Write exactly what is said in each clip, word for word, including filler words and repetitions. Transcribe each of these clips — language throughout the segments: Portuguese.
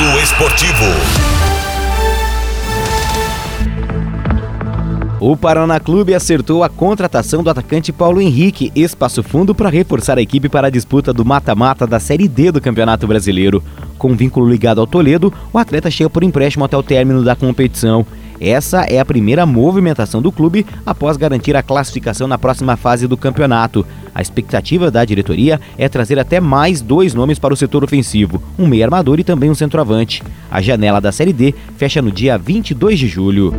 Giro Esportivo. O Paraná Clube acertou a contratação do atacante Paulo Henrique, ex-Passo Fundo, para reforçar a equipe para a disputa do mata-mata da Série D do Campeonato Brasileiro. Com vínculo ligado ao Toledo, o atleta chega por empréstimo até o término da competição. Essa é a primeira movimentação do clube após garantir a classificação na próxima fase do campeonato. A expectativa da diretoria é trazer até mais dois nomes para o setor ofensivo, um meio armador e também um centroavante. A janela da Série D fecha no dia vinte e dois de julho.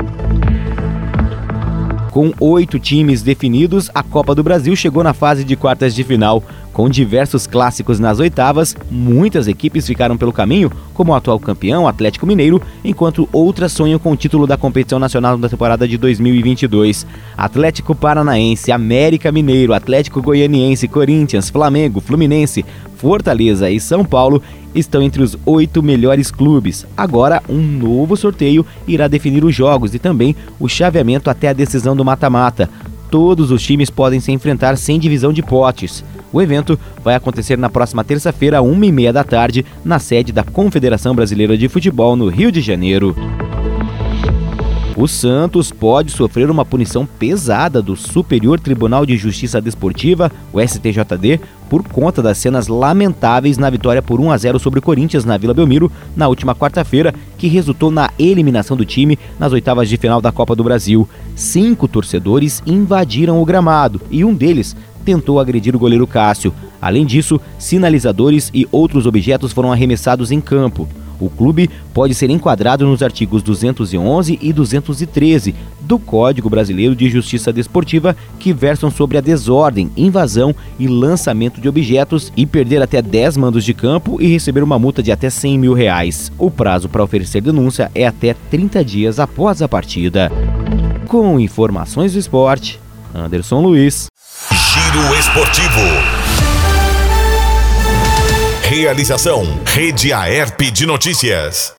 Com oito times definidos, a Copa do Brasil chegou na fase de quartas de final. Com diversos clássicos nas oitavas, muitas equipes ficaram pelo caminho, como o atual campeão Atlético Mineiro, enquanto outras sonham com o título da competição nacional da temporada de dois mil e vinte e dois. Atlético Paranaense, América Mineiro, Atlético Goianiense, Corinthians, Flamengo, Fluminense, Fortaleza e São Paulo estão entre os oito melhores clubes. Agora, um novo sorteio irá definir os jogos e também o chaveamento até a decisão do mata-mata. Todos os times podem se enfrentar sem divisão de potes. O evento vai acontecer na próxima terça-feira, às uma e meia da tarde, na sede da Confederação Brasileira de Futebol, no Rio de Janeiro. O Santos pode sofrer uma punição pesada do Superior Tribunal de Justiça Desportiva, o S T J D, por conta das cenas lamentáveis na vitória por um a zero sobre o Corinthians na Vila Belmiro na última quarta-feira, que resultou na eliminação do time nas oitavas de final da Copa do Brasil. Cinco torcedores invadiram o gramado e um deles tentou agredir o goleiro Cássio. Além disso, sinalizadores e outros objetos foram arremessados em campo. O clube pode ser enquadrado nos artigos duzentos e onze e duzentos e treze do Código Brasileiro de Justiça Desportiva, que versam sobre a desordem, invasão e lançamento de objetos, e perder até dez mandos de campo e receber uma multa de até cem mil reais. O prazo para oferecer denúncia é até trinta dias após a partida. Com informações do esporte, Anderson Luiz. Giro Esportivo. Realização: Rede Aerp de Notícias.